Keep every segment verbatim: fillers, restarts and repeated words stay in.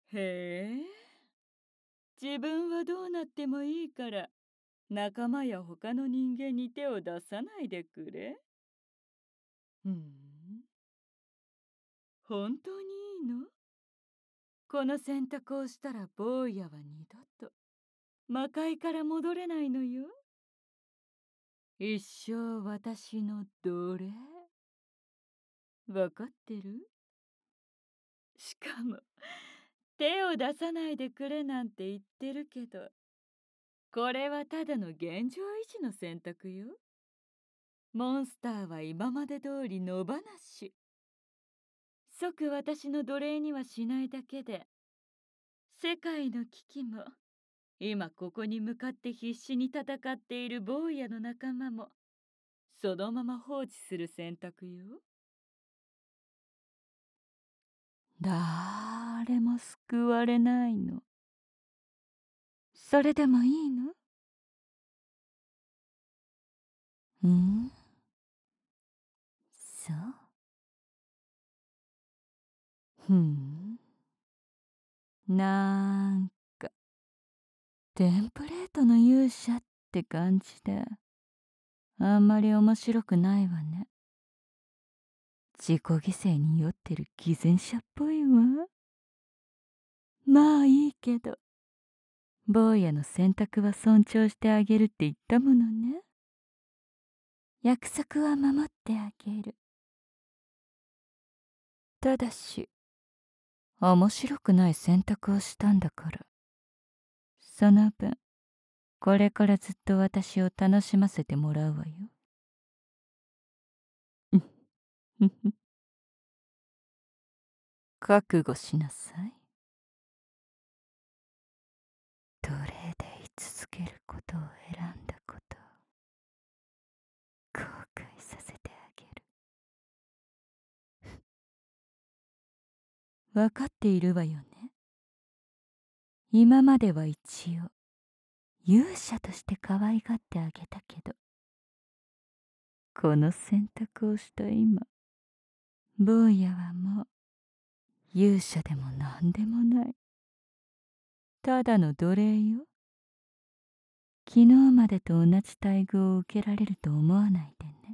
へえ、自分はどうなってもいいから仲間や他の人間に手を出さないでくれ。うん、本当にいいの？この選択をしたら坊やは二度と魔界から戻れないのよ。一生私の奴隷。わかってる？しかも手を出さないでくれなんて言ってるけど、これはただの現状維持の選択よ。モンスターは今まで通り野放し。即私の奴隷にはしないだけで、世界の危機も今ここに向かって必死に戦っている坊やの仲間もそのまま放置する選択よ。だれも救われないの。それでもいいの？うん、そう。ふん、なんかテンプレートの勇者って感じであんまり面白くないわね。自己犠牲に酔ってる偽善者っぽいわ。まあいいけど、坊やの選択は尊重してあげるって言ったものね。約束は守ってあげる。ただし、面白くない選択をしたんだから、その分、これからずっと私を楽しませてもらうわよ。うんふふ覚悟しなさい。奴隷で居続けることを選んだこと、後悔させてあげる。わかっているわよね。今までは一応勇者として可愛がってあげたけど、この選択をした今、坊やはもう勇者でも何でもない、ただの奴隷よ。昨日までと同じ待遇を受けられると思わないでね。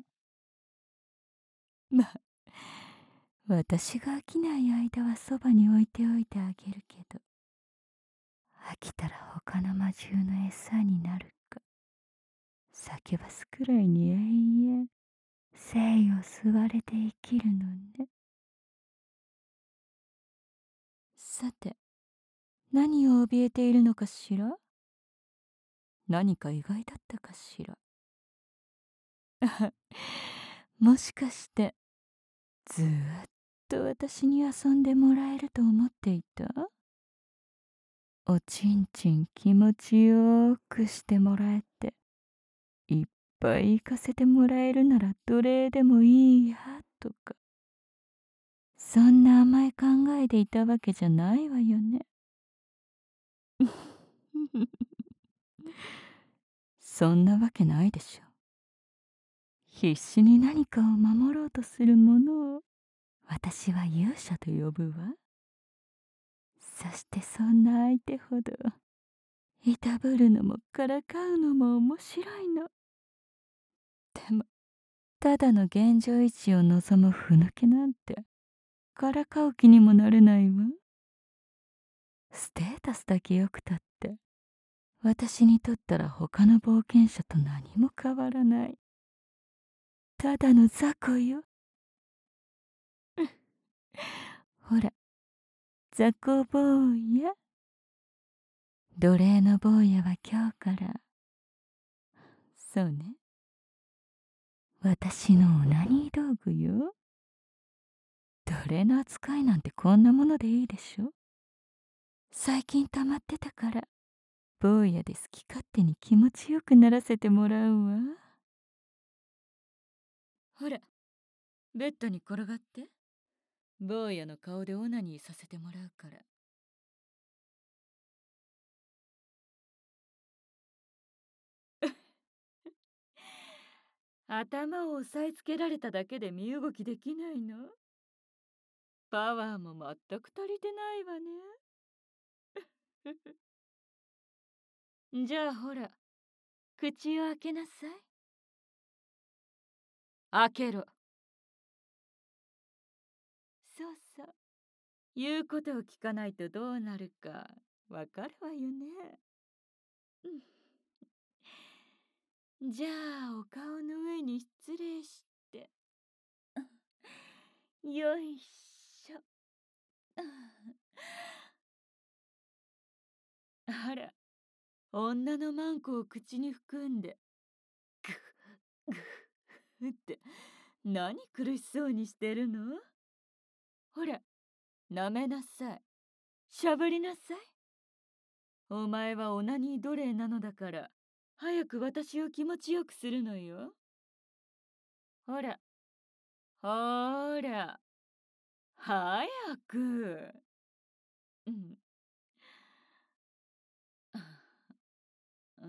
まあ、私が飽きない間はそばに置いておいてあげるけど、飽きたら他の魔獣の餌になるか、叫ばすくらいに永遠生を吸われて生きるのね。さて、何を怯えているのかしら？何か意外だったかしら？もしかしてずーっと私に遊んでもらえると思っていた？おちんちん気持ちよーくしてもらえて、いっぱい行かせてもらえるなら奴隷でもいいやとか、そんな甘い考えでいたわけじゃないわよね。そんなわけないでしょ。必死に何かを守ろうとするものを私は勇者と呼ぶわ。そしてそんな相手ほどいたぶるのもからかうのも面白いの。でもただの現状維持を望むふぬけなんてからかう気にもなれないわ。ステータスだけ良くたって私にとったら他の冒険者と何も変わらない、ただの雑魚よ。ほら、雑魚坊や。奴隷の坊やは今日から、そうね、私のオナニー道具よ。奴隷の扱いなんてこんなものでいいでしょ。最近溜まってたから、坊やで好き勝手に気持ちよくならせてもらうわ。ほら、ベッドに転がって。坊やの顔でオナニーさせてもらうから。頭を押さえつけられただけで身動きできないの？パワーも全く足りてないわね。 じゃあほら、口を開けなさい。開けろ。そうそう。言うことを聞かないとどうなるかわかるわよね。うん、じゃあお顔の上に失礼して。よいしょ。あら、女のマンコを口に含んで、グッグッって何苦しそうにしてるの？ほら、舐めなさい。しゃぶりなさい。お前はオナニー奴隷なのだから、早く私を気持ちよくするのよ。ほら、ほーら、早く。うん。うん。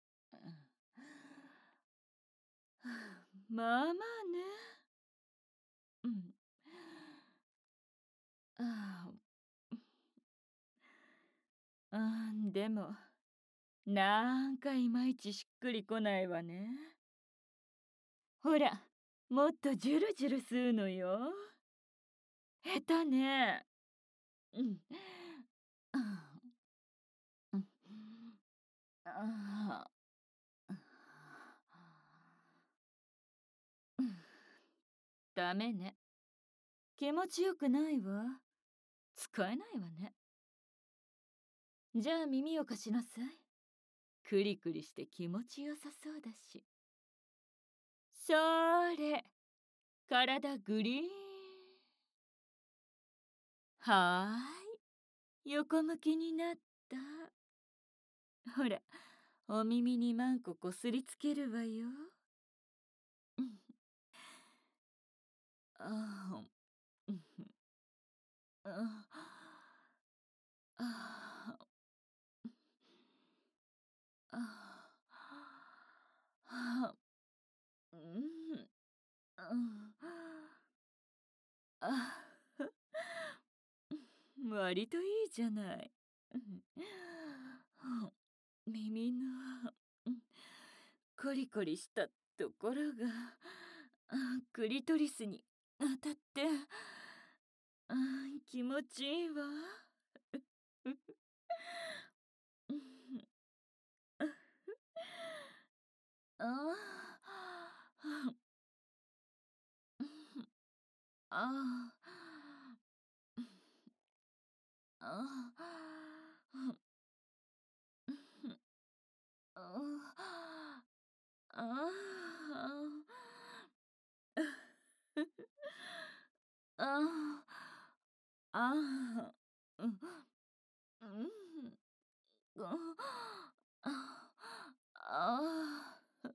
まあまあね。うん。ああ、うん、でも、なんかいまいちしっくりこないわね。ほら、もっとジュルジュル吸うのよ。下手ね。うん。うん。ああ。ダメね。気持ちよくないわ。使えないわね。じゃあ耳を貸しなさい。クリクリして気持ちよさそうだし。それ、体グリーン。はーい、横向きになった。ほら、お耳にマンコこすりつけるわよ。うん。あー、うん、あああああ、うん、うん、あ、割といいじゃない。うん、耳の、うん、コリコリしたところが、あ、クリトリスに当たって、あ、気持ちいいわ。うん、ああ、ああ、ああ、ああ、あ、うん、うん、ああ、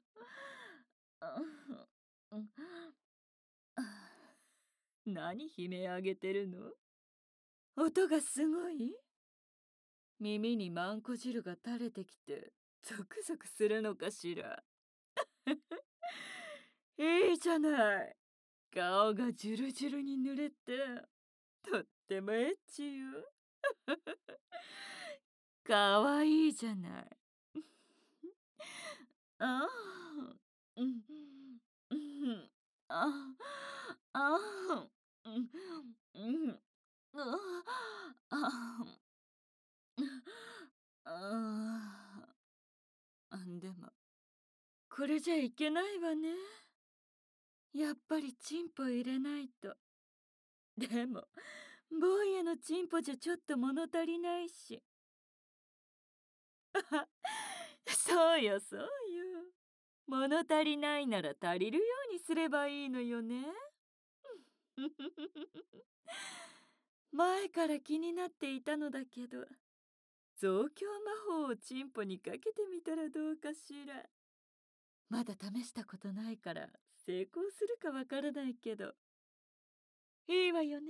何悲鳴あげてるの？音がすごい？耳にマンコ汁が垂れてきてゾクゾクするのかしら。いいじゃない。顔がジュルジュルに濡れてとってもエッチよ。かわいいじゃない。ああ、うん、うん、ああ、うん、うん、ああ、ああ、でも、これじゃいけないわね。やっぱりチンポ入れないと。でも、坊やのチンポじゃちょっと物足りないし。そうよ、そうよ。物足りないなら足りるようにすればいいのよね。前から気になっていたのだけど、増強魔法をチンポにかけてみたらどうかしら。まだ試したことないから成功するかわからないけど、いいわよね。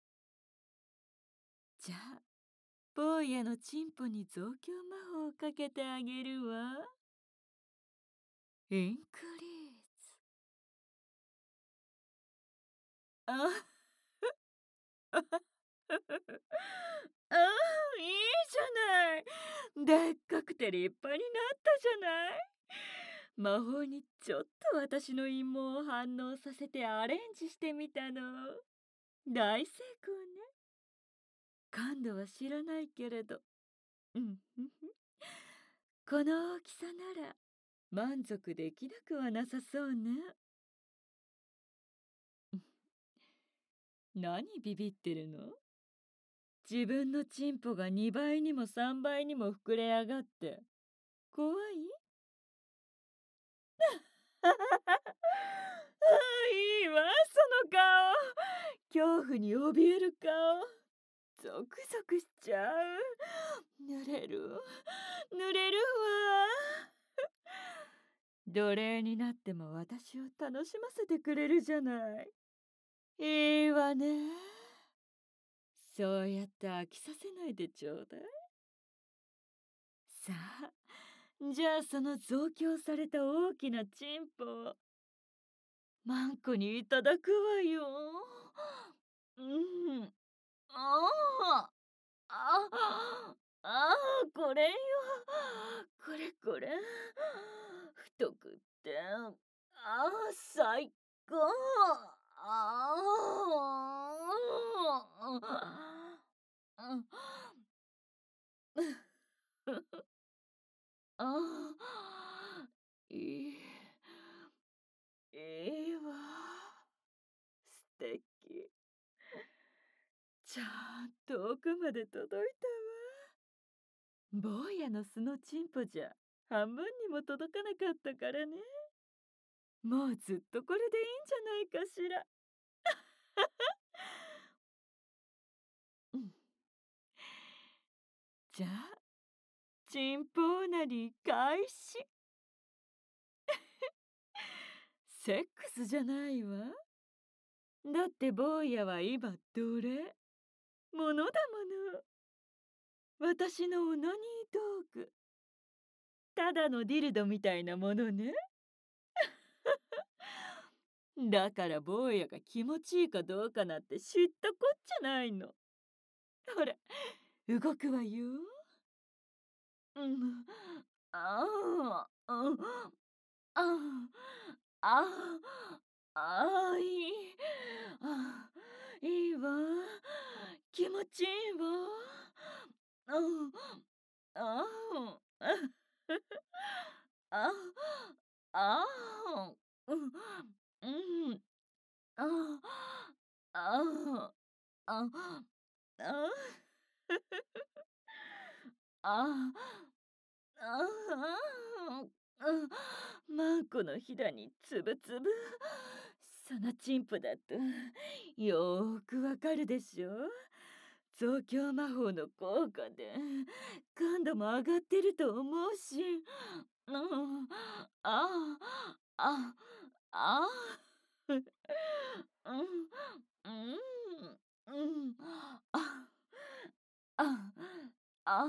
じゃあ、坊やのチンポに増強魔法をかけてあげるわ。インクリーズ。ああ、いいて立派になったじゃない。魔法にちょっと私の陰謀を反応させてアレンジしてみたの。大成功ね。今度は知らないけれど。うんふふ。この大きさなら満足できなくはなさそうね。何ビビってるの？自分のチンポがにばいにもさんばいにも膨れ上がって怖い？あいいわ、その顔。恐怖に怯える顔。ゾクゾクしちゃう。濡れる濡れるわ。奴隷になっても私を楽しませてくれるじゃない。いいわね。そうやって飽きさせないでちょうだい。さあ、じゃあその増強された大きなチンポをマンコにいただくわよ。うん。ああ、ああ、ああ、これよ。これこれ。太くって、ああ、最高。ああ。ああ、いい、いいわ。素敵。ちゃんと奥まで届いたわ。坊やの巣のチンポじゃ半分にも届かなかったからね。もうずっとこれでいいんじゃないかしら。うん、じゃあ、チンポーナリー開始。セックスじゃないわ。だって坊やは今奴隷。ものだもの。私のオナニー道具。ただのディルドみたいなものね。だから坊やが気持ちいいかどうかなんて知ったこっちゃないの。ほら、動くわよ。うん。ああ、うん。ああ、ああ、いい。ああ、いいわ。気持ちいいわ。うん。ああ、ああ、あうん、うん。ああ、ああ、ああ、ああ、あマンコのひだにつぶつぶ。そのチンポだとよーくわかるでしょ。増強魔法の効果で感度も上がってると思うし。うん、ああ、ああ、うん、うん、うん、あ、あ、あ、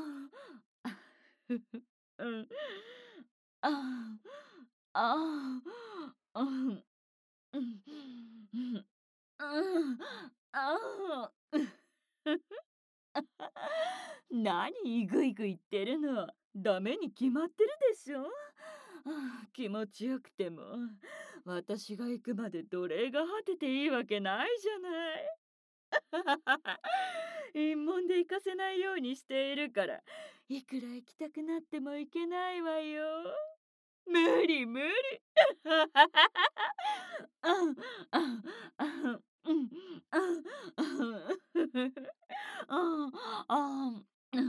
うん、あ、あ、うん、うん、うん、うん、あ何イグイグ言ってるの。ダメに決まってるでしょ。ああ気持ちよくても私が行くまで奴隷が果てていいわけないじゃない。陰門で行かせないようにしているからいくら行きたくなっても行けないわよ。無理無理。あんあんあんうんあんあんあんあん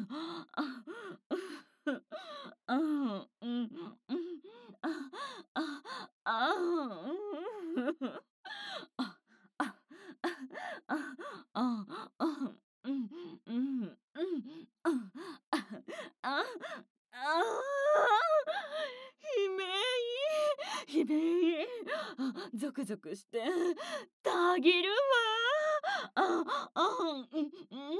あんうんあああんあああああうんうんうんああああ悲鳴悲鳴あゾクゾクしてたぎるわ。ああうんうんいい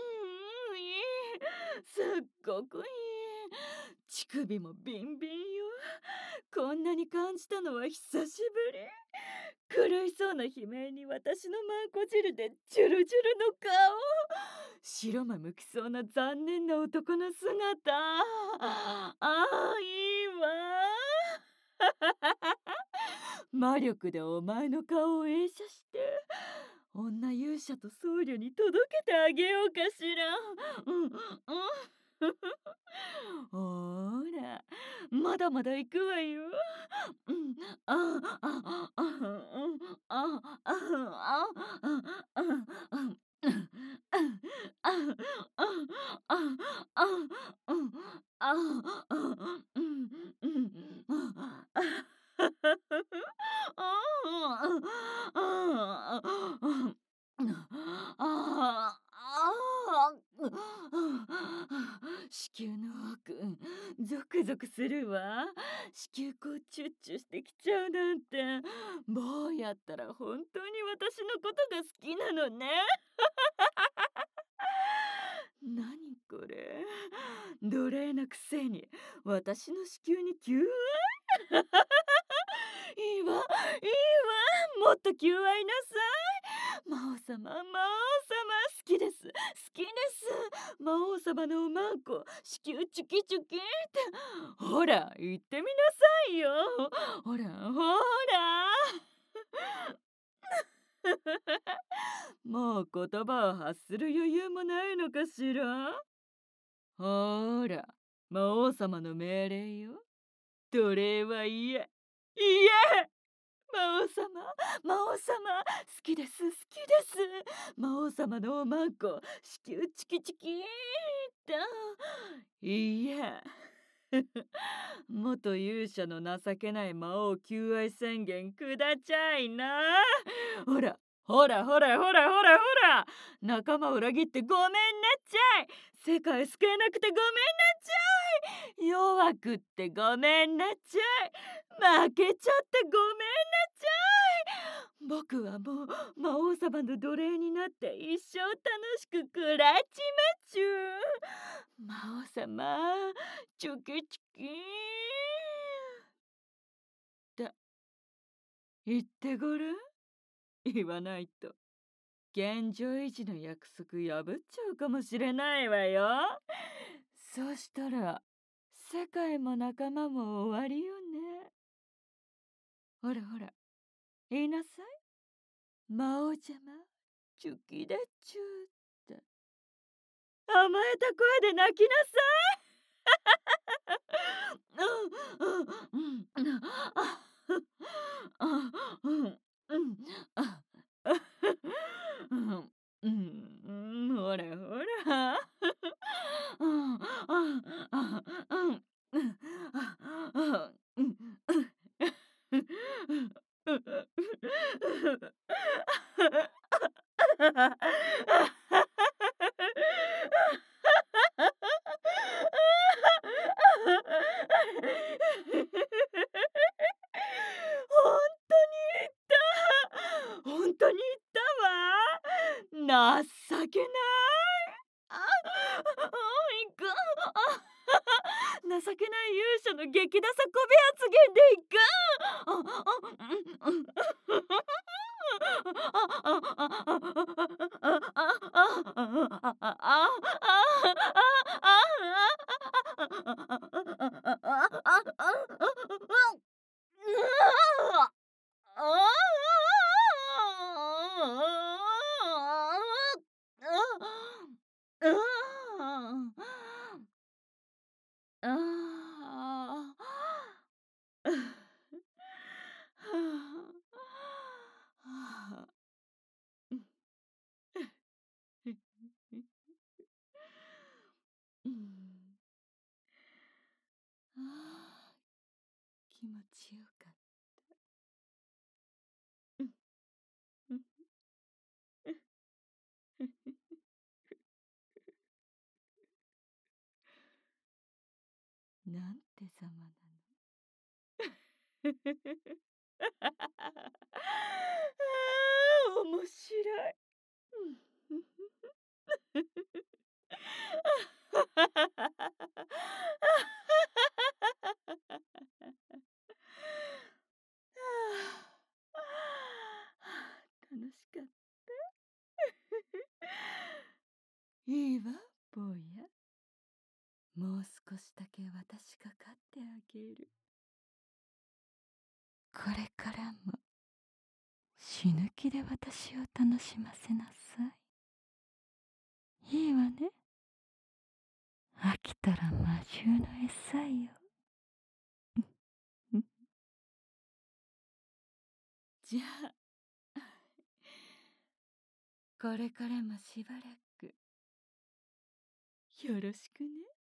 すっごくいい。乳首もビンビンよ。こんなに感じたのは久しぶり。狂いそうな悲鳴に私のマンコ汁でジュルジュルの顔。 白目向きそうな残念な男の姿。ああ、いいわ。魔力でお前の顔を映写して、女勇者と僧侶に届けてあげようかしら。うんうん。ほーら、まだまだ行くわよ。うん、ああ、ああ、あ、うん、ああ、ああ、ああ、ああ、ああ、うん、ああ、うん、うん、ああ、ああ、子宮の奥、ゾクゾクするわ。子宮口チュッチュしてきちゃうなんて、どうやったら本当に私のことが好きなのね。何これ、奴隷なくせに私の子宮に求愛。いいわ、いいわ、もっと求愛なさい。魔王様、魔王様、好きです、好きです。魔王様のおまんこ、子宮チュキチュキって。ほら、言ってみなさいよ。ほら、ほら。もう言葉を発する余裕もないのかしら。ほーら、魔王様の命令よ。奴隷は嫌。嫌。魔王様、魔王様、好きです、好きです。魔王様のおまんこ、子宮チキチキーっと。いや。元勇者の情けない魔王求愛宣言くだちゃいな。ほら、ほらほらほらほらほら、仲間を裏切ってごめんなっちゃい。世界救えなくてごめんなっちゃい。弱くってごめんなっちゃい。負けちゃってごめんなっちゃい。僕はもう魔王様の奴隷になって一生楽しく暮らしまちゅ。魔王様、チュキチキー。だ、言ってごらん。言わないと現状維持の約束破っちゃうかもしれないわよ。そしたら世界も仲間も終わりよね。ほらほら、言いなさい。魔王様、チュキでちゅって。甘えた声で泣きなさい。うんうんうん、ああうんうんあうんうん、ほらほら。うんああうんうんああうんほんとに言った。ほんとに言ったわ。情けない。あ、あ、いかん。あ、情けない勇者の激ダサこび発言でいかん。あ、あ、うん、うん。あ、あ、あ、あ、あ、あ、あ、あ、うん、ああ、気持ちよかった。うん、うん、うん。なんて様なの。ああ、面白い。うん。楽しかった。い坊や、もう少しだけ私が飼ってあげる。これからも死ぬ気で私を楽しませなさい。いいわね。飽きたら魔獣の餌よ。じゃあ、これからもしばらくよろしくね。